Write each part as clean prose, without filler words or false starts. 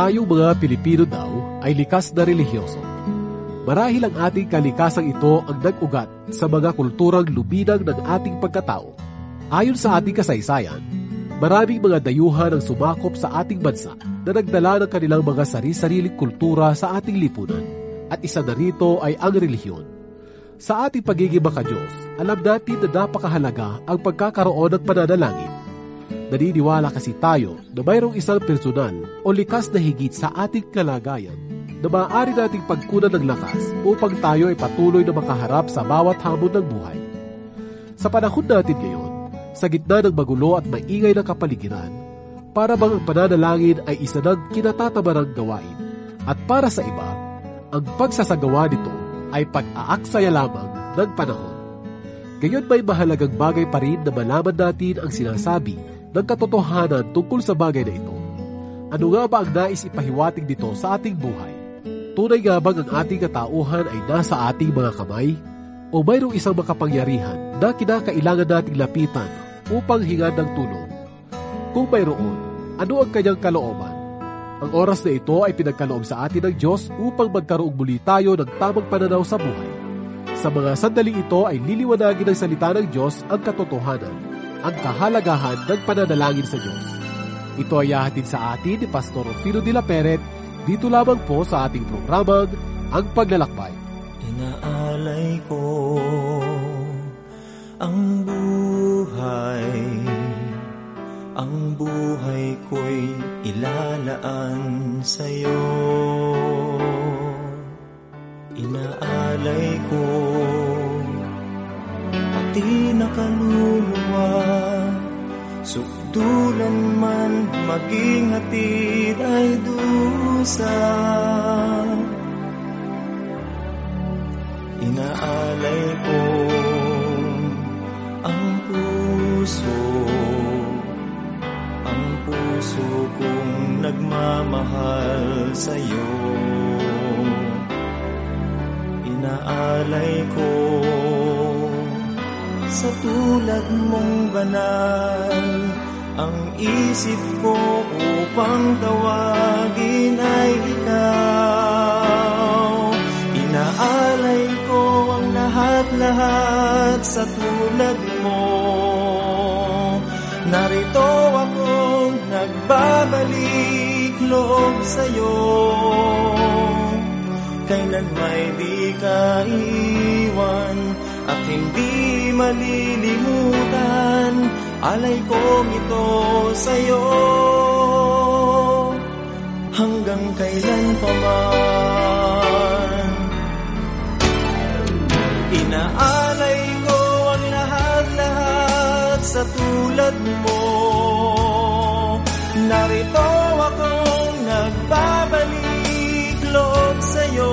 Tayong mga Pilipino daw ay likas na relihiyoso. Marahil ang ating kalikasang ito ang nag-ugat sa mga kulturang luminang ng ating pagkatao. Ayon sa ating kasaysayan, maraming mga dayuhan ang sumakop sa ating bansa na nagdala ng kanilang mga sari-sariling kultura sa ating lipunan, at isa na rito ay ang relihiyon. Sa ating pagiging maka-Diyos, alam natin na napakahalaga ang pagkakaroon ng pananalangin. Naniniwala kasi tayo na mayroong isang personal o likas na higit sa ating kalagayan na maaari nating pagkunan ng lakas upang tayo ay patuloy na makaharap sa bawat hamon ng buhay. Sa panahon natin ngayon, sa gitna ng magulo at maingay na kapaligiran, para bang ang pananalangin ay isa ng kinatatabarang gawain, at para sa iba, ang pagsasagawa nito ay pag-aaksaya lamang ng panahon. Ngayon may mahalagang bagay pa rin na malaman natin ang sinasabi ng katotohanan tungkol sa bagay na ito. Ano nga ba ang nais ipahiwatig dito sa ating buhay? Tunay nga bang ang ating katauhan ay nasa ating mga kamay? O mayroong isang makapangyarihan na kinakailangan nating lapitan upang hingan ng tulong? Kung mayroon, ano ang kanyang kalooban? Ang oras na ito ay pinagkaloob sa atin ng Diyos upang magkaroong muli tayo ng tamang pananaw sa buhay. Sa mga sandaling ito ay liliwanagin ng salita ng Diyos ang katotohanan, ang kahalagahan ng pananalangin sa Diyos. Ito ay hahatid sa atin ni Pastor Rufino de la Peret, dito lamang po sa ating programang Ang Paglalakbay. Inaalay ko ang buhay ko'y ilalaan sa'yo. Inaalay ko pati na kaluluwa, sukdulan man maging hatid ay dusa. Inaalay ko ang puso kong nagmamahal sa'yo. Inaalay ko sa tulad mong banal ang isip ko upang tawagin ay ikaw. Inaalay ko ang lahat-lahat sa tulad mo. Narito akong nagbabalik loob sa'yo. Kailan may di ka iwan at hindi malilimutan, alay kong ito sa'yo. Hanggang kailan pa man, inaalay ko ang lahat-lahat sa tulad mo. Narito akong nagbabalik loob sa'yo.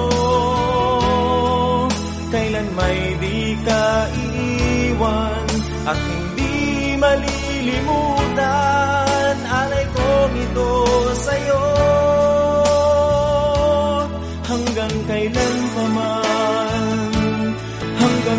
Kailan may di ka iiwan at hindi malilimutan, alay kong ito sa'yo. Hanggang kailan pa man, hanggang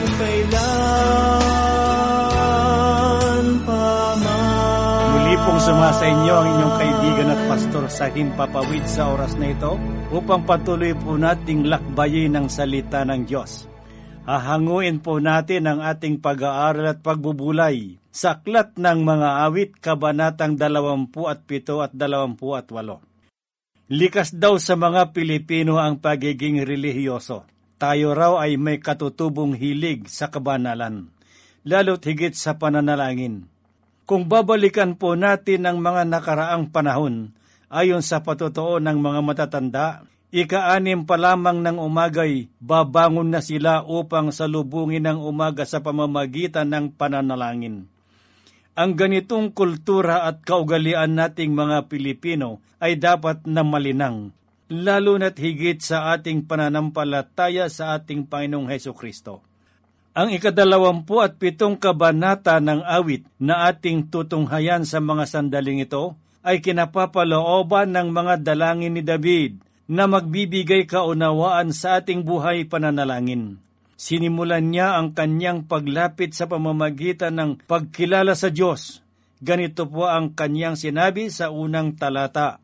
kailan pa man. Muli pong sumasa inyo ang inyong kaibigan at pastor sa Himpapawid sa oras na ito upang patuloy po nating lakbayin ang salita ng Diyos. Hahanguin po natin ang ating pag-aaral at pagbubulay sa Aklat ng Mga Awit, Kabanatang 27 at 28. Likas daw sa mga Pilipino ang pagiging relihiyoso. Tayo raw ay may katutubong hilig sa kabanalan, lalo't higit sa pananalangin. Kung babalikan po natin ang mga nakaraang panahon, ayon sa patotoo ng mga matatanda, ika-6 pa lamang ng umagay, babangon na sila upang salubungin ang umaga sa pamamagitan ng pananalangin. Ang ganitong kultura at kaugalian nating mga Pilipino ay dapat na malinang, lalo na't higit sa ating pananampalataya sa ating Panginoong Hesukristo. Ang 27 kabanata ng awit na ating tutunghayan sa mga sandaling ito ay kinapapalooban ng mga dalangin ni David na magbibigay kaunawaan sa ating buhay pananalangin. Sinimulan niya ang kanyang paglapit sa pamamagitan ng pagkilala sa Diyos. Ganito po ang kanyang sinabi sa unang talata.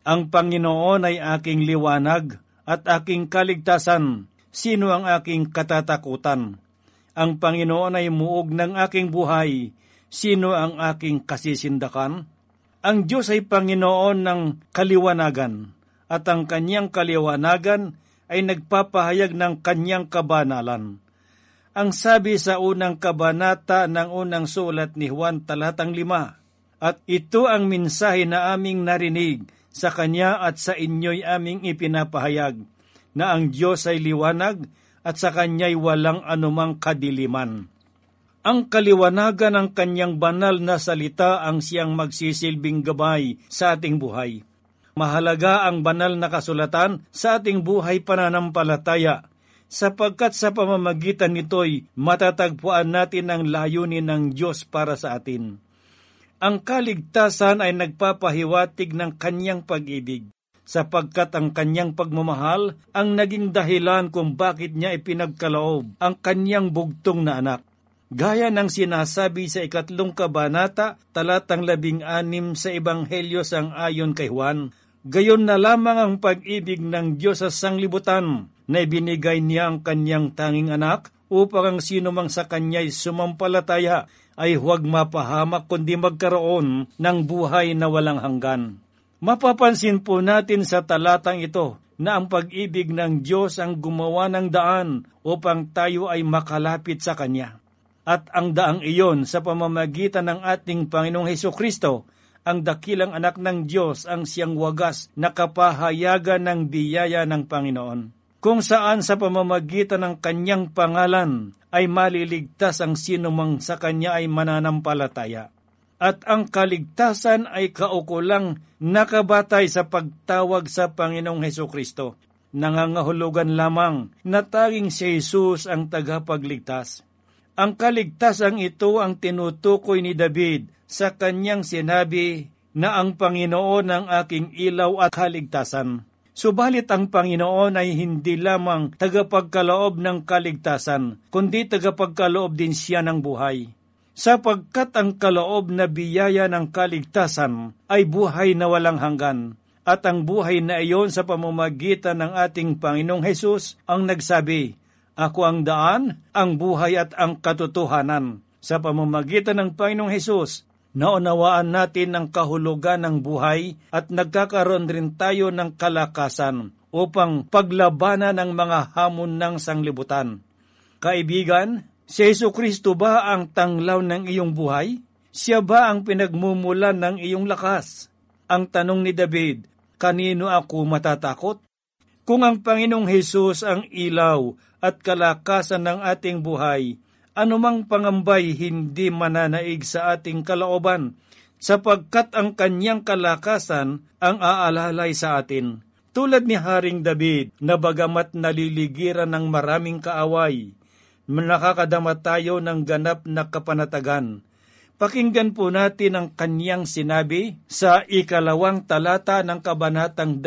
Ang Panginoon ay aking liwanag at aking kaligtasan. Sino ang aking katatakutan? Ang Panginoon ay muog ng aking buhay. Sino ang aking kasisindakan? Ang Diyos ay Panginoon ng kaliwanagan, at ang kanyang kaliwanagan ay nagpapahayag ng kanyang kabanalan. Ang sabi sa unang kabanata ng unang sulat ni Juan talatang 5, at ito ang mensahe na aming narinig sa kanya at sa inyo'y aming ipinapahayag, na ang Diyos ay liwanag at sa kanya'y walang anumang kadiliman. Ang kaliwanagan ng kanyang banal na salita ang siyang magsisilbing gabay sa ating buhay. Mahalaga ang banal na kasulatan sa ating buhay pananampalataya, sapagkat sa pamamagitan nito'y matatagpuan natin ang layunin ng Diyos para sa atin. Ang kaligtasan ay nagpapahiwatig ng kanyang pag-ibig, sapagkat ang kanyang pagmamahal ang naging dahilan kung bakit niya ipinagkaloob ang kanyang bugtong na anak. Gaya ng sinasabi sa 3 kabanata, talatang 16 sa Ebanghelyo sang-ayon kay Juan, gayon na lamang ang pag-ibig ng Diyos sa sanglibutan, na ibinigay niya ang kanyang tanging anak, upang ang sino mang sa kanya'y sumampalataya ay huwag mapahamak kundi magkaroon ng buhay na walang hanggan. Mapapansin po natin sa talatang ito na ang pag-ibig ng Diyos ang gumawa ng daan upang tayo ay makalapit sa Kanya. At ang daang iyon sa pamamagitan ng ating Panginoong Hesukristo, ang dakilang anak ng Diyos ang siyang wagas na kapahayagan ng biyaya ng Panginoon, kung saan sa pamamagitan ng kanyang pangalan ay maliligtas ang sinumang sa kanya ay mananampalataya. At ang kaligtasan ay kaukulang nakabatay sa pagtawag sa Panginoong Hesukristo. Nangangahulugan lamang na tanging si Jesus ang tagapagligtas. Ang kaligtasang ito ang tinutukoy ni David sa kanyang sinabi na ang Panginoon ang aking ilaw at kaligtasan. Subalit ang Panginoon ay hindi lamang tagapagkaloob ng kaligtasan, kundi tagapagkaloob din siya ng buhay. Sapagkat ang kaloob na biyaya ng kaligtasan ay buhay na walang hanggan, at ang buhay na iyon sa pamamagitan ng ating Panginoong Hesus ang nagsabi, "Ako ang daan, ang buhay at ang katotohanan." Sa pamamagitan ng Panginoong Hesus, naunawaan natin ang kahulugan ng buhay at nagkakaroon rin tayo ng kalakasan upang paglabanan ang mga hamon ng sanglibutan. Kaibigan, si Jesucristo ba ang tanglaw ng iyong buhay? Siya ba ang pinagmumulan ng iyong lakas? Ang tanong ni David, kanino ako matatakot? Kung ang Panginoong Hesus ang ilaw at kalakasan ng ating buhay, anumang pangambay hindi mananaig sa ating kalooban, sapagkat ang kanyang kalakasan ang aalalay sa atin. Tulad ni Haring David, na bagamat naliligiran ng maraming kaaway, nakakadama tayo ng ganap na kapanatagan. Pakinggan po natin ang kanyang sinabi sa 2 talata ng kabanatang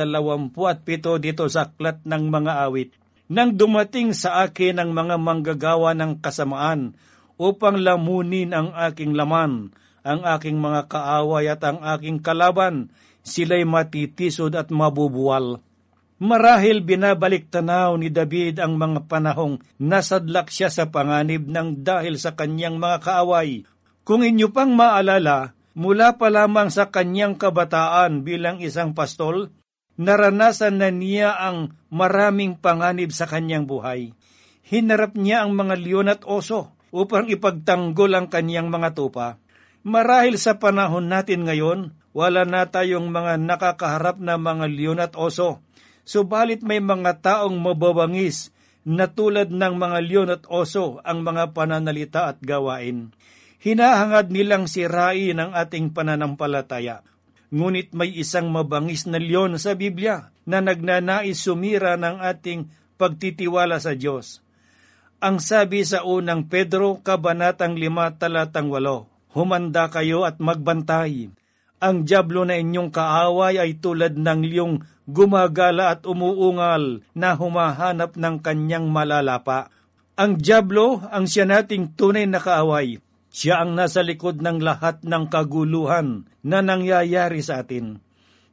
27 dito sa Aklat ng Mga Awit. Nang dumating sa akin ang mga manggagawa ng kasamaan upang lamunin ang aking laman, ang aking mga kaaway at ang aking kalaban, sila'y matitisod at mabubuwal. Marahil binabalik tanaw ni David ang mga panahong nasadlak siya sa panganib ng dahil sa kanyang mga kaaway. Kung inyo pang maalala, mula pa lamang sa kanyang kabataan bilang isang pastol, naranasan na niya ang maraming panganib sa kanyang buhay. Hinarap niya ang mga leon at oso upang ipagtanggol ang kanyang mga tupa. Marahil sa panahon natin ngayon, wala na tayong mga nakakaharap na mga leon at oso. Subalit may mga taong mababangis na tulad ng mga leon at oso ang mga pananalita at gawain. Hinahangad nilang sirain ang ating pananampalataya. Ngunit may isang mabangis na leon sa Biblia na nagnanais sumira ng ating pagtitiwala sa Diyos. Ang sabi sa unang Pedro, kabanatang 5, talatang 8, "Humanda kayo at magbantay. Ang dyablo na inyong kaaway ay tulad ng leong gumagala at umuungal na humahanap ng kanyang malalapa." Ang dyablo ang siya nating tunay na kaaway. Siya ang nasa likod ng lahat ng kaguluhan na nangyayari sa atin.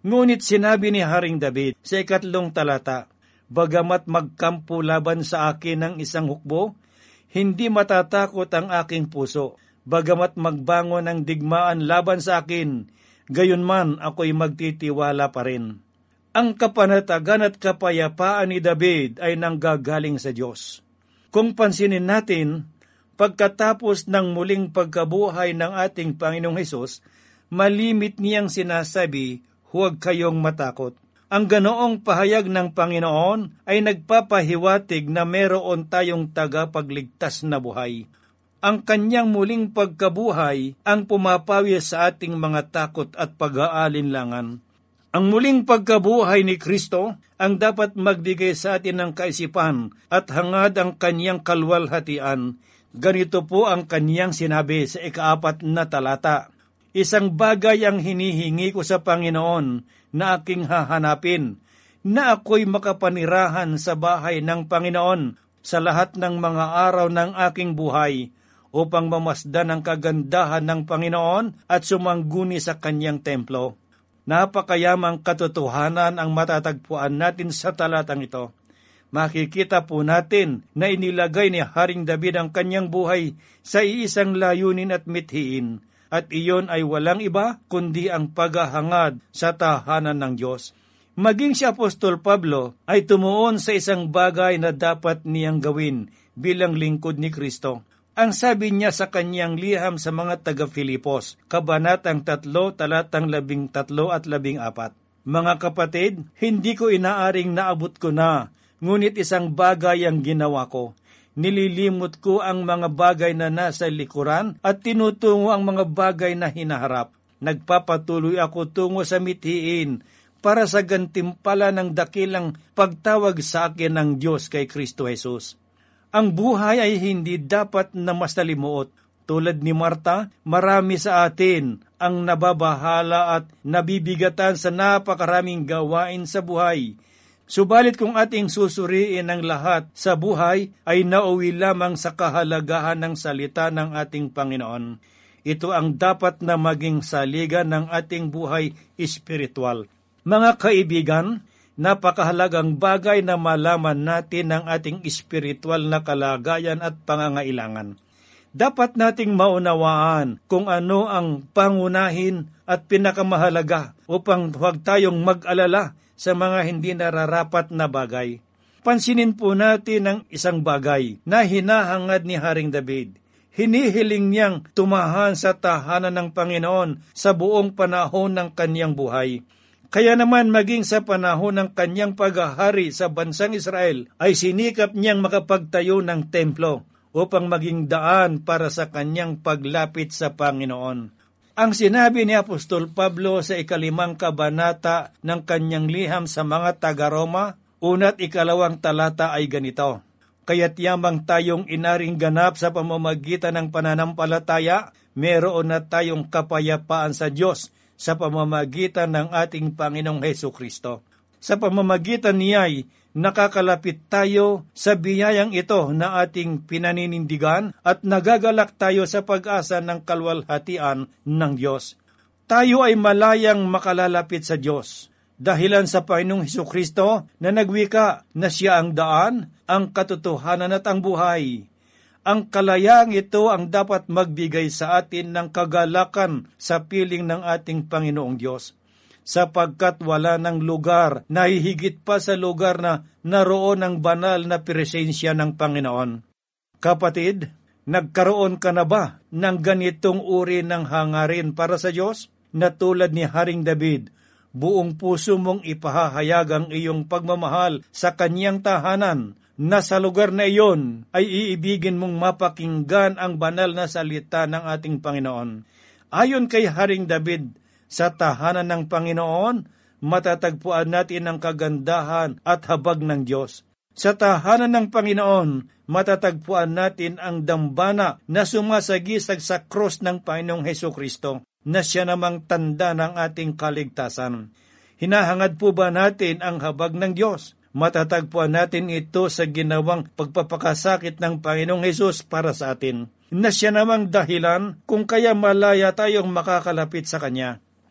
Ngunit sinabi ni Haring David sa 3 talata, "Bagamat magkampo laban sa akin ng isang hukbo, hindi matatakot ang aking puso. Bagamat magbangon ng digmaan laban sa akin, gayunman ako'y magtitiwala pa rin." Ang kapanatagan at kapayapaan ni David ay nanggagaling sa Diyos. Kung pansinin natin, pagkatapos ng muling pagkabuhay ng ating Panginoong Hesus, malimit niyang sinasabi, "Huwag kayong matakot." Ang ganoong pahayag ng Panginoon ay nagpapahiwatig na meron tayong tagapagligtas na buhay. Ang kanyang muling pagkabuhay ang pumapawi sa ating mga takot at pag-aalinlangan. Ang muling pagkabuhay ni Kristo ang dapat magbigay sa atin ng kaisipan at hangad ang kanyang kalwalhatian. Ganito po ang kanyang sinabi sa 4 na talata, "Isang bagay ang hinihingi ko sa Panginoon na aking hahanapin, na ako'y makapanirahan sa bahay ng Panginoon sa lahat ng mga araw ng aking buhay, upang mamasdan ang kagandahan ng Panginoon at sumangguni sa kanyang templo." Napakayamang katotohanan ang matatagpuan natin sa talatang ito. Makikita po natin na inilagay ni Haring David ang kanyang buhay sa iisang layunin at mithiin, at iyon ay walang iba kundi ang paghahangad sa tahanan ng Diyos. Maging si Apostol Pablo ay tumuon sa isang bagay na dapat niyang gawin bilang lingkod ni Kristo. Ang sabi niya sa kanyang liham sa mga taga-Filipos, Kabanatang 3, talatang 13 at 14, "Mga kapatid, hindi ko inaaring naabot ko na, ngunit isang bagay ang ginawa ko. Nililimot ko ang mga bagay na nasa likuran at tinutungo ang mga bagay na hinaharap. Nagpapatuloy ako tungo sa mithiin para sa gantimpala ng dakilang pagtawag sa akin ng Diyos kay Kristo Jesus." Ang buhay ay hindi dapat na masalimuot. Tulad ni Marta, marami sa atin ang nababahala at nabibigatan sa napakaraming gawain sa buhay. Subalit kung ating susuriin ang lahat sa buhay, ay nauwi lamang sa kahalagahan ng salita ng ating Panginoon. Ito ang dapat na maging saligan ng ating buhay espiritual. Mga kaibigan, napakahalagang bagay na malaman natin ang ating espiritual na kalagayan at pangangailangan. Dapat nating maunawaan kung ano ang pangunahin at pinakamahalaga upang huwag tayong mag-alala sa mga hindi nararapat na bagay. Pansinin po natin ang isang bagay na hinahangad ni Haring David. Hinihiling niyang tumahan sa tahanan ng Panginoon sa buong panahon ng kanyang buhay. Kaya naman maging sa panahon ng kanyang paghahari sa bansang Israel ay sinikap niyang makapagtayo ng templo upang maging daan para sa kanyang paglapit sa Panginoon. Ang sinabi ni Apostol Pablo sa 5 kabanata ng kanyang liham sa mga taga-Roma, 1 at 2 talata ay ganito, "Kaya't yamang tayong inaring ganap sa pamamagitan ng pananampalataya, meron na tayong kapayapaan sa Diyos sa pamamagitan ng ating Panginoong Hesukristo. Sa pamamagitan niya'y nakakalapit tayo sa biyayang ito na ating pinaninindigan at nagagalak tayo sa pag-asa ng kalwalhatian ng Diyos. Tayo ay malayang makalalapit sa Diyos dahilan sa Panginoong Hesukristo na nagwika na siya ang daan, ang katotohanan at ang buhay. Ang kalayaang ito ang dapat magbigay sa atin ng kagalakan sa piling ng ating Panginoong Diyos, sapagkat wala ng lugar na hihigit pa sa lugar na naroon ang banal na presensya ng Panginoon. Kapatid, nagkaroon ka na ba ng ganitong uri ng hangarin para sa Diyos? Na tulad ni Haring David, buong puso mong ipahahayag ang iyong pagmamahal sa kanyang tahanan, na sa lugar na iyon ay iibigin mong mapakinggan ang banal na salita ng ating Panginoon. Ayon kay Haring David, sa tahanan ng Panginoon, matatagpuan natin ang kagandahan at habag ng Diyos. Sa tahanan ng Panginoon, matatagpuan natin ang dambana na sumasagisag sa krus ng Panginoong Hesukristo, na siya namang tanda ng ating kaligtasan. Hinahangad po ba natin ang habag ng Diyos? Matatagpuan natin ito sa ginawang pagpapakasakit ng Panginoong Hesus para sa atin, na siya namang dahilan kung kaya malaya tayong makakalapit sa Kanya.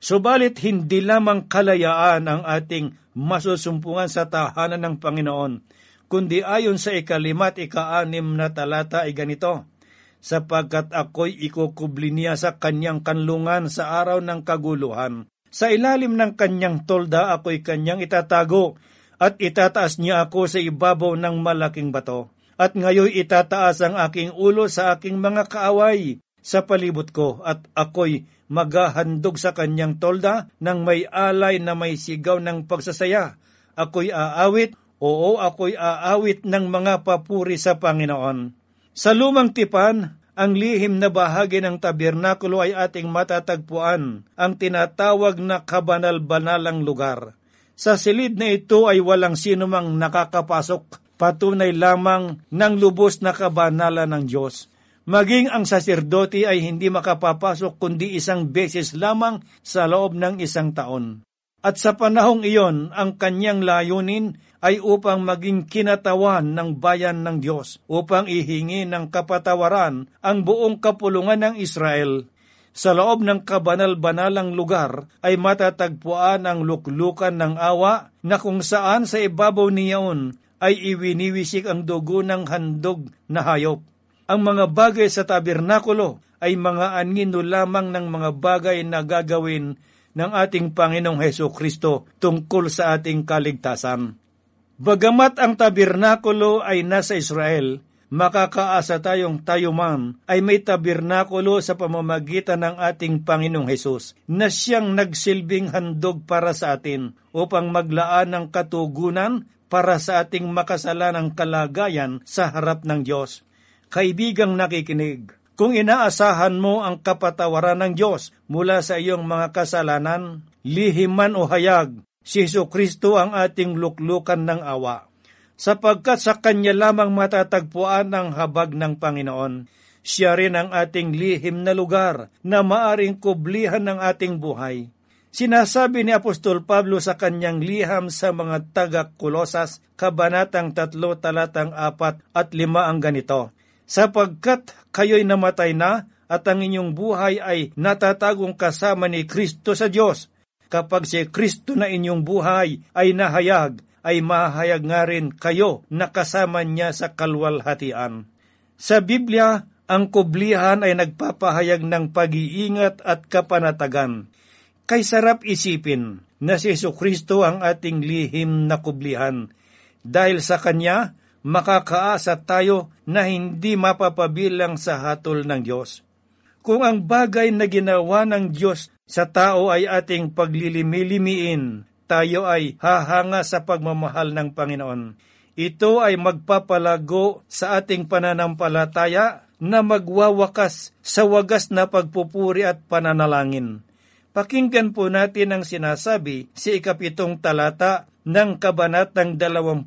Subalit hindi lamang kalayaan ang ating masusumpungan sa tahanan ng Panginoon, kundi ayon sa 5 at 6 na talata ay ganito, sapagkat ako'y ikukubli niya sa kanyang kanlungan sa araw ng kaguluhan. Sa ilalim ng kanyang tolda ako'y kanyang itatago, at itataas niya ako sa ibabaw ng malaking bato. At ngayon itataas ang aking ulo sa aking mga kaaway sa palibot ko, at ako'y maghahandog sa kanyang tolda ng may alay na may sigaw ng pagsasaya. Ako'y aawit, oo, ako'y aawit ng mga papuri sa Panginoon. Sa lumang tipan, ang lihim na bahagi ng tabernakulo ay ating matatagpuan, ang tinatawag na kabanal-banalang lugar. Sa silid na ito ay walang sinumang nakakapasok, patunay lamang ng lubos na kabanalan ng Diyos. Maging ang saserdote ay hindi makapapasok kundi 1 beses lamang sa loob ng 1 taon. At sa panahong iyon, ang kanyang layunin ay upang maging kinatawan ng bayan ng Diyos, upang ihingi ng kapatawaran ang buong kapulungan ng Israel. Sa loob ng kabanal-banalang lugar ay matatagpuan ang luklukan ng awa na kung saan sa ibabaw niyaon ay iwiniwisik ang dugo ng handog na hayop. Ang mga bagay sa tabernakulo ay mga anino lamang ng mga bagay na gagawin ng ating Panginoong Hesukristo tungkol sa ating kaligtasan. Bagamat ang tabernakulo ay nasa Israel, makakaasa tayong tayo man ay may tabernakulo sa pamamagitan ng ating Panginoong Hesus na siyang nagsilbing handog para sa atin upang maglaan ng katugunan para sa ating makasalanang kalagayan sa harap ng Diyos. Kaibigang nakikinig, kung inaasahan mo ang kapatawaran ng Diyos mula sa iyong mga kasalanan, lihim man o hayag, si Jesucristo ang ating luklukan ng awa. Sapagkat sa Kanya lamang matatagpuan ang habag ng Panginoon. Siya rin ang ating lihim na lugar na maaring kublihan ng ating buhay. Sinasabi ni Apostol Pablo sa kanyang liham sa mga taga-Kolosas, Kabanatang 3, talatang 4 at 5 ang ganito, sapagkat kayo'y namatay na at ang inyong buhay ay natatagong kasama ni Kristo sa Diyos. Kapag si Kristo na inyong buhay ay nahayag, ay mahayag nga rin kayo na kasama niya sa kalwalhatian. Sa Biblia, ang kublihan ay nagpapahayag ng pag-iingat at kapanatagan. Kay sarap isipin na si Jesucristo ang ating lihim na kublihan. Dahil sa Kanya, makakaasa tayo na hindi mapapabilang sa hatol ng Diyos. Kung ang bagay na ginawa ng Diyos sa tao ay ating paglilimilimiin, tayo ay hahanga sa pagmamahal ng Panginoon. Ito ay magpapalago sa ating pananampalataya na magwawakas sa wagas na pagpupuri at pananalangin. Pakinggan po natin ang sinasabi sa 7 talata ng Kabanatang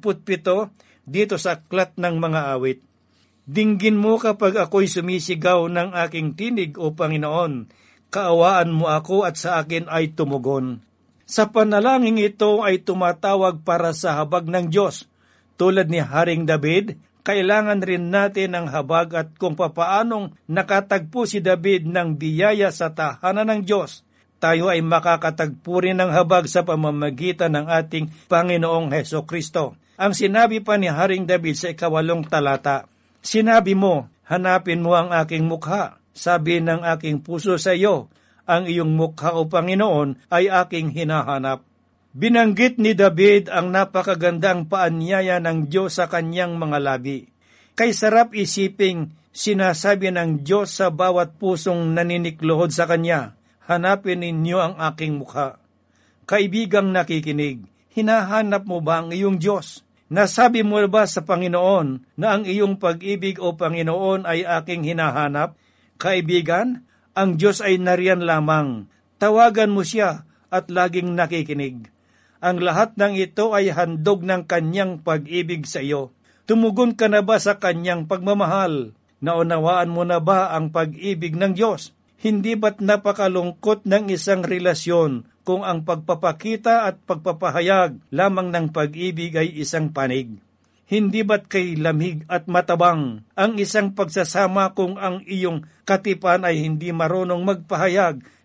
27 dito sa Aklat ng Mga Awit. Dinggin mo kapag ako'y sumisigaw ng aking tinig, O Panginoon, kaawaan mo ako at sa akin ay tumugon. Sa panalangin ito ay tumatawag para sa habag ng Diyos. Tulad ni Haring David, kailangan rin natin ang habag at kung papaanong nakatagpo si David ng biyaya sa tahanan ng Diyos, tayo ay makakatagpo rin ng habag sa pamamagitan ng ating Panginoong Hesukristo. Ang sinabi pa ni Haring David sa 8 talata, sinabi mo, hanapin mo ang aking mukha. Sabi ng aking puso sa iyo, ang iyong mukha o Panginoon ay aking hinahanap. Binanggit ni David ang napakagandang paanyaya ng Diyos sa kanyang mga labi. Kay sarap isiping sinasabi ng Diyos sa bawat pusong naninikluhod sa Kanya, hanapin ninyo ang aking mukha. Kaibigang nakikinig, hinahanap mo ba ang iyong Diyos? Nasabi mo ba sa Panginoon na ang iyong pag-ibig o Panginoon ay aking hinahanap? Kaibigan, ang Diyos ay nariyan lamang. Tawagan mo siya at laging nakikinig. Ang lahat ng ito ay handog ng kanyang pag-ibig sa iyo. Tumugon ka na ba sa kanyang pagmamahal? Naunawaan mo na ba ang pag-ibig ng Diyos? Hindi ba't napakalungkot ng isang relasyon kung ang pagpapakita at pagpapahayag lamang ng pag-ibig ay isang panig? Hindi ba't kay lamig at matabang ang isang pagsasama kung ang iyong katipan ay hindi marunong magpahayag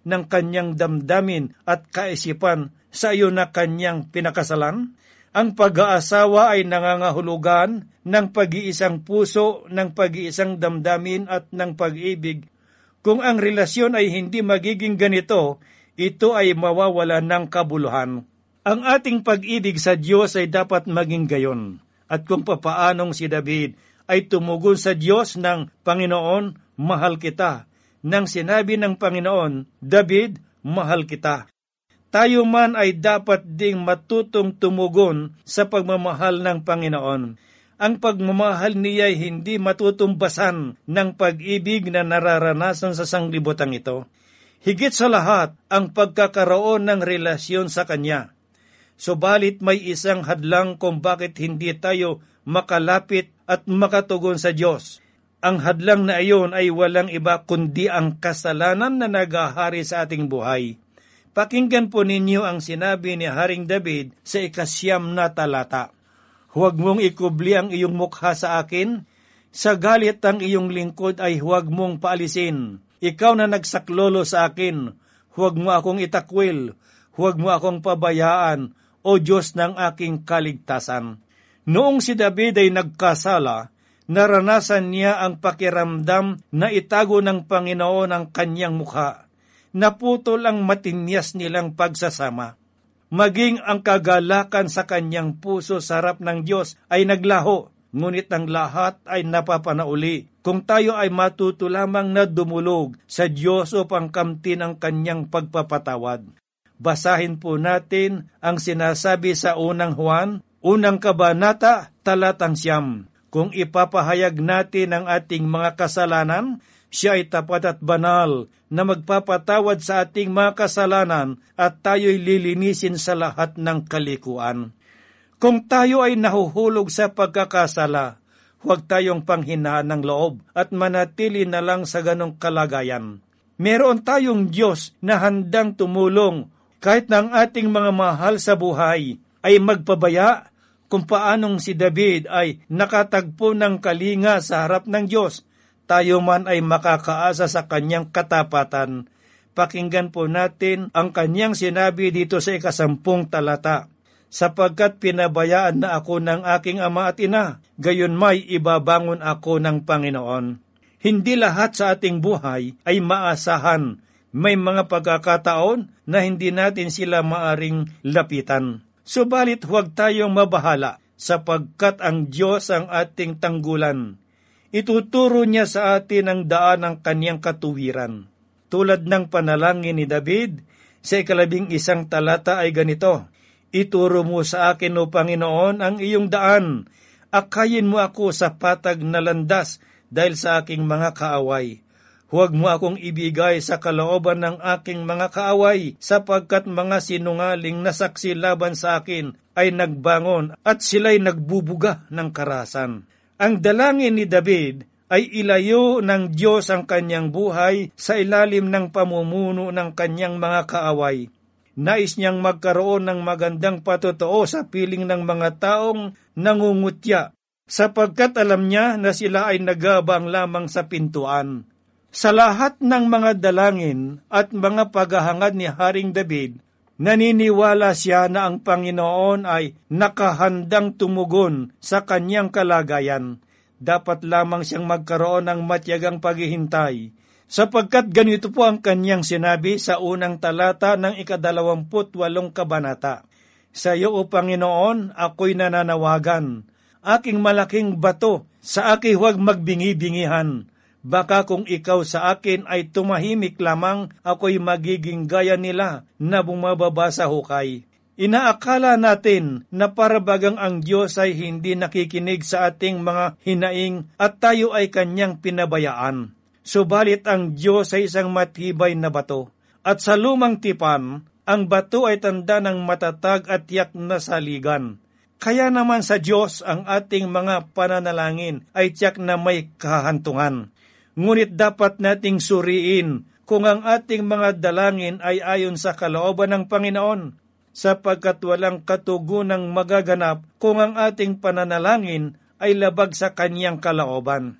ng kanyang damdamin at kaisipan sa iyo na kanyang pinakasalan? Ang pag-aasawa ay nangangahulugan ng pag-iisang puso, ng pag-iisang damdamin at ng pag-ibig. Kung ang relasyon ay hindi magiging ganito, ito ay mawawala ng kabuluhan. Ang ating pag-ibig sa Diyos ay dapat maging gayon. At kung papaanong si David ay tumugon sa Diyos ng Panginoon, mahal kita. Nang sinabi ng Panginoon, David, mahal kita. Tayo man ay dapat ding matutong tumugon sa pagmamahal ng Panginoon. Ang pagmamahal niya ay hindi matutumbasan ng pag-ibig na nararanasan sa sanglibutang ito. Higit sa lahat, ang pagkakaroon ng relasyon sa Kanya. Subalit may isang hadlang kung bakit hindi tayo makalapit at makatugon sa Diyos. Ang hadlang na iyon ay walang iba kundi ang kasalanan na nagahari sa ating buhay. Pakinggan po ninyo ang sinabi ni Haring David sa 9 na talata. Huwag mong ikubli ang iyong mukha sa akin, sa galit ang iyong lingkod ay huwag mong paalisin. Ikaw na nagsaklolo sa akin, huwag mo akong itakwil, huwag mo akong pabayaan, o Diyos ng aking kaligtasan. Noong si David ay nagkasala, naranasan niya ang pakiramdam na itago ng Panginoon ang kanyang mukha. Naputol ang matinyas nilang pagsasama. Maging ang kagalakan sa kanyang puso sa harap ng Diyos ay naglaho, ngunit ang lahat ay napapanauli. Kung tayo ay matuto lamang na dumulog sa Diyos upang kamtin ang kanyang pagpapatawad. Basahin po natin ang sinasabi sa unang Juan, unang kabanata, talatang 9. Kung ipapahayag natin ang ating mga kasalanan, siya ay tapat at banal na magpapatawad sa ating mga kasalanan at tayo'y lilinisin sa lahat ng kalikuan. Kung tayo ay nahuhulog sa pagkakasala, huwag tayong panghinaan ng loob at manatili na lang sa ganong kalagayan. Meron tayong Diyos na handang tumulong kahit na ang ating mga mahal sa buhay ay magpabaya kung paanong si David ay nakatagpo ng kalinga sa harap ng Diyos. Tayo man ay makakaasa sa kanyang katapatan. Pakinggan po natin ang kanyang sinabi dito sa 10 talata. Sapagkat pinabayaan na ako ng aking ama at ina, gayon may ibabangon ako ng Panginoon. Hindi lahat sa ating buhay ay maasahan. May mga pagkakataon na hindi natin sila maaring lapitan. Subalit huwag tayong mabahala, sapagkat ang Diyos ang ating tanggulan. Ituturo niya sa atin ang daan ng kanyang katuwiran. Tulad ng panalangin ni David, sa 11 talata ay ganito, Ituro mo sa akin, O Panginoon, ang iyong daan. Akayin mo ako sa patag na landas dahil sa aking mga kaaway. Huwag mo akong ibigay sa kalooban ng aking mga kaaway, sapagkat mga sinungaling na saksi laban sa akin ay nagbangon at sila'y nagbubuga ng karahasan. Ang dalangin ni David ay ilayo ng Diyos ang kanyang buhay sa ilalim ng pamumuno ng kanyang mga kaaway. Nais niyang magkaroon ng magandang patotoo sa piling ng mga taong nangungutya, sapagkat alam niya na sila ay nagabang lamang sa pintuan. Sa lahat ng mga dalangin at mga paghahangad ni Haring David, naniniwala siya na ang Panginoon ay nakahandang tumugon sa kanyang kalagayan. Dapat lamang siyang magkaroon ng matiyagang paghihintay, sapagkat ganito po ang kanyang sinabi sa unang talata ng 28 kabanata. Sa iyo, O Panginoon, ako'y nananawagan. Aking malaking bato, sa akin huwag magbingi-bingihan. Baka kung ikaw sa akin ay tumahimik lamang, ako'y magiging gaya nila na bumababa sa hukay. Inaakala natin na parabagang ang Diyos ay hindi nakikinig sa ating mga hinaing at tayo ay kanyang pinabayaan. Subalit ang Diyos ay isang matibay na bato. At sa lumang tipan, ang bato ay tanda ng matatag at tiyak na saligan. Kaya naman sa Diyos ang ating mga pananalangin ay tiyak na may kahantungan. Ngunit dapat nating suriin kung ang ating mga dalangin ay ayon sa kalooban ng Panginoon, sapagkat walang katugunang magaganap kung ang ating pananalangin ay labag sa kanyang kalooban.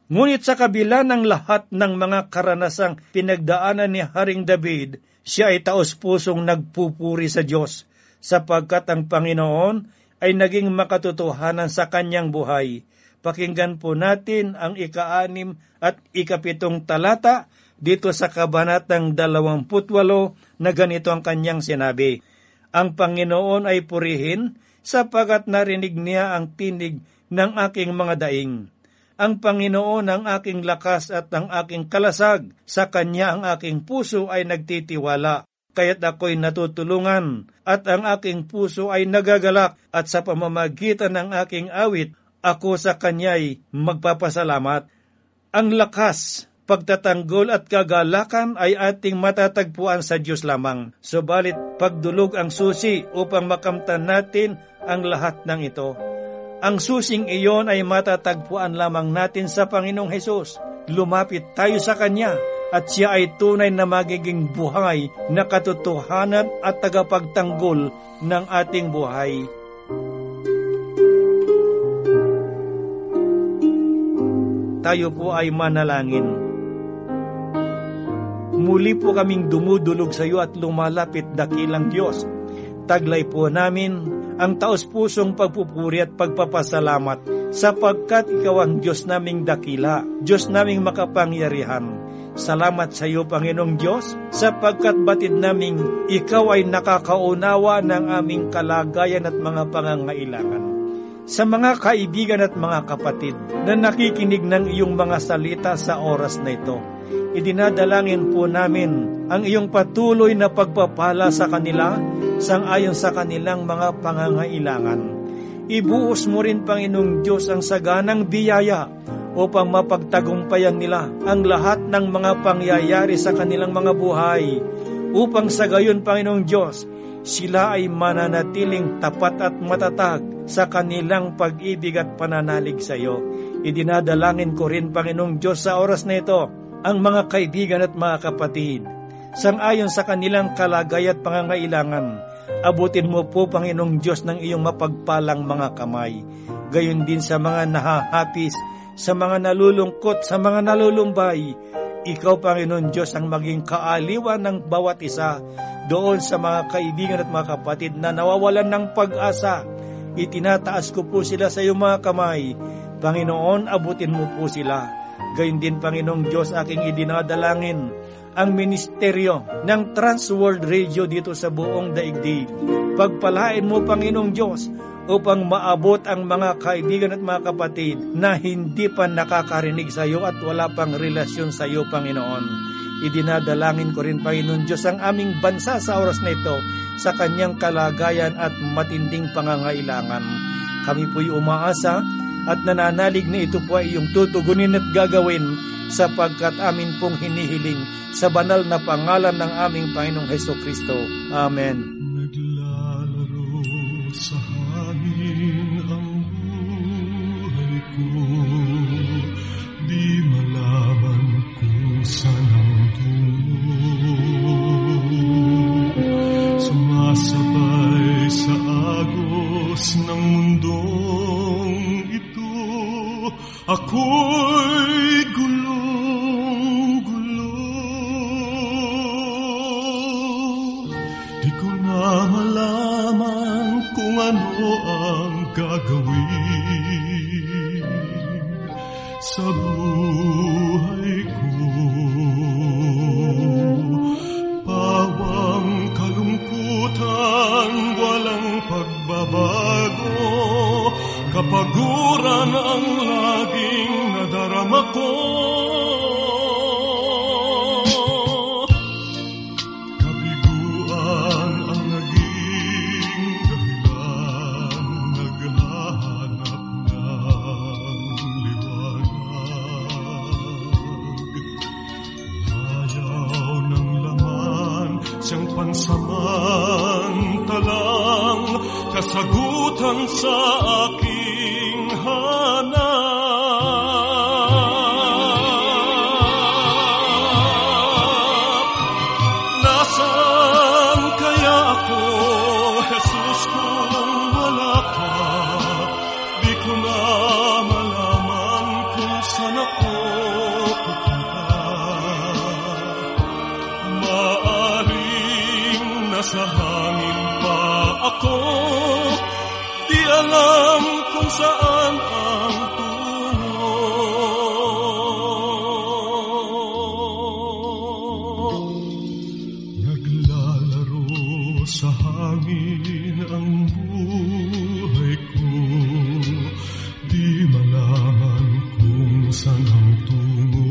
Ngunit sa kabila ng lahat ng mga karanasang pinagdaanan ni Haring David, siya ay taos-pusong nagpupuri sa Diyos, sapagkat ang Panginoon ay naging makatotohanan sa kanyang buhay. Pakinggan po natin ang 6 at 7 talata dito sa kabanatang 28 na ganito ang kanyang sinabi. Ang Panginoon ay purihin sapagkat narinig niya ang tinig ng aking mga daing. Ang Panginoon ang aking lakas at ang aking kalasag, sa Kanya ang aking puso ay nagtitiwala. Kaya't ako'y natutulungan at ang aking puso ay nagagalak at sa pamamagitan ng aking awit, ako sa Kanya'y magpapasalamat. Ang lakas, pagtatanggol at kagalakan ay ating matatagpuan sa Diyos lamang. Subalit pagdulog ang susi upang makamtan natin ang lahat ng ito. Ang susing iyon ay matatagpuan lamang natin sa Panginoong Hesus. Lumapit tayo sa Kanya at siya ay tunay na magiging buhay na katotohanan at tagapagtanggol ng ating buhay. Tayo po ay manalangin. Muli po kaming dumudulog sa iyo at lumalapit dakilang Diyos. Taglay po namin ang taos-pusong pagpupuri at pagpapasalamat sapagkat ikaw ang Diyos naming dakila, Diyos naming makapangyarihan. Salamat sa iyo, Panginoong Diyos, sapagkat batid naming ikaw ay nakakaunawa ng aming kalagayan at mga pangangailangan. Sa mga kaibigan at mga kapatid na nakikinig ng iyong mga salita sa oras na ito, idinadalangin po namin ang iyong patuloy na pagpapala sa kanila sangayon sa kanilang mga pangangailangan. Ibuhos mo rin, Panginoong Diyos, ang saganang biyaya upang mapagtagumpayan nila ang lahat ng mga pangyayari sa kanilang mga buhay, upang sa gayon, Panginoong Diyos, sila ay mananatiling tapat at matatag sa kanilang pag-ibig at pananalig sa iyo. Idinadalangin ko rin, Panginoong Diyos, sa oras na ito, ang mga kaibigan at mga kapatid, sangayon sa kanilang kalagay at pangangailangan. Abutin mo po, Panginoong Diyos, ng iyong mapagpalang mga kamay. Gayon din sa mga nahahapis, sa mga nalulungkot, sa mga nalulumbay. Ikaw, Panginoon Diyos, ang maging kaaliwan ng bawat isa doon sa mga kaibigan at mga kapatid na nawawalan ng pag-asa. Itinataas ko po sila sa iyong mga kamay. Panginoon, abutin mo po sila. Gayon din, Panginoong Diyos, aking idinadalangin ang ministeryo ng Transworld Radio dito sa buong daigdig. Pagpalain mo, Panginoong Diyos, upang maabot ang mga kaibigan at mga kapatid na hindi pa nakakarinig sa iyo at wala pang relasyon sa iyo, Panginoon. Idinadalangin ko rin, Panginoon Diyos, ang aming bansa sa oras na ito sa kanyang kalagayan at matinding pangangailangan. Kami po'y umaasa at nananalig na ito po ay iyong tutugunin at gagawin sapagkat amin pong hinihiling sa banal na pangalan ng aming Panginoong Hesukristo. Amen. Naglalaro sa hangin ang buhay ko, di malaman kung saan ang tungo. Sumasabay sa agos ng mundong ito, ako'y gulong-gulo. Di ko na malaman kung ano ang gagawin sa buhay ko. Pawang kalungkutan, walang pagbabago, kapaguran ang laging nadarama ko. Kabiguan ang naging dahilan, naghahanap ng liwanag. Ayaw ng laman, siyang pansamantalang kasagutan sa aking hanap. Nasaan kaya ako, Jesus, kung wala ka? Di ko na malaman kung saan ako nasa hangin pa ako, di alam kung saan ang tungo. Naglalaro sa hangin ang buhay ko, di malaman kung saan ang tungo.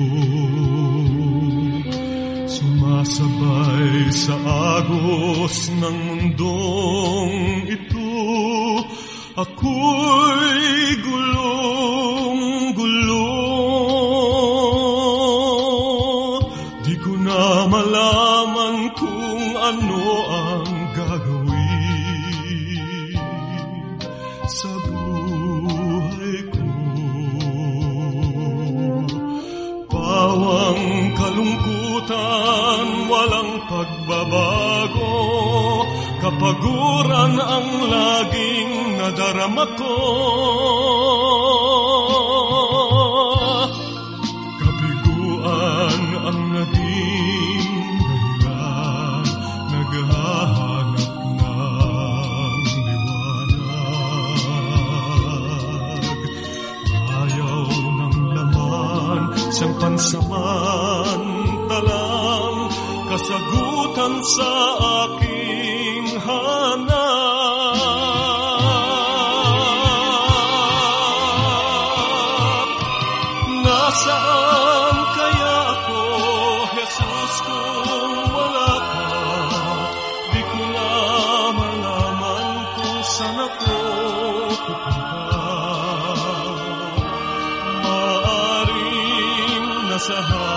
Sumasabay sa agos ng mundong ito, ako'y gulong-gulo. Di ko na malaman kung ano ang gagawin sa buhay ko. Pawang kalungkutan, walang pagbabago, kapaguran ang laging nadarama ko. Kabiguan ang naging dahilan, naghahanap ng liwanag. Ayaw ng laman, siyang pansamantalang kasagutan sa aking hanap. Nasaan kaya ako, Jesus, kung wala ka? Di ko na malaman kung saan ako pupunta. Maaring nasa